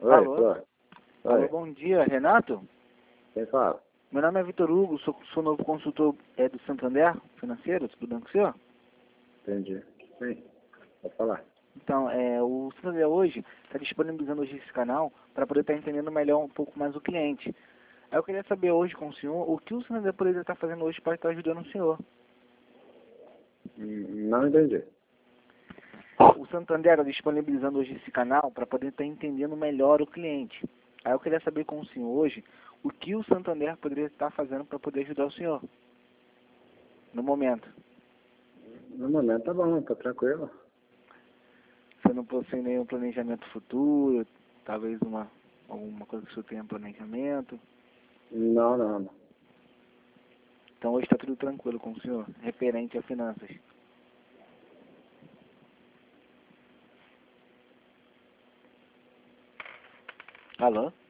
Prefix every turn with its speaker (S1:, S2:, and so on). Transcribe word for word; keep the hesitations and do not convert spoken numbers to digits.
S1: Oi,
S2: Alô?
S1: Flor.
S2: Alô,
S1: Oi,
S2: bom dia, Renato?
S1: quem fala?
S2: Meu nome é Vitor Hugo, sou, sou novo consultor é, do Santander Financeiro, tudo bem com o senhor?
S1: Entendi. Sim, pode falar.
S2: Então, é, o Santander hoje está disponibilizando hoje esse canal para poder estar entendendo melhor um pouco mais o cliente. Aí eu queria saber hoje com o senhor o que o Santander poderia estar fazendo hoje para estar ajudando o senhor.
S1: Hum, Não entendi.
S2: O Santander está disponibilizando hoje esse canal para poder estar entendendo melhor o cliente. Aí eu queria saber com o senhor hoje o que o Santander poderia estar fazendo para poder ajudar o senhor no momento.
S1: No momento tá bom, tá tranquilo.
S2: Você não possui nenhum planejamento futuro, talvez uma, alguma coisa que o senhor tenha planejamento.
S1: Não, não, não.
S2: Então hoje está tudo tranquilo com o senhor, referente a finanças. Alô?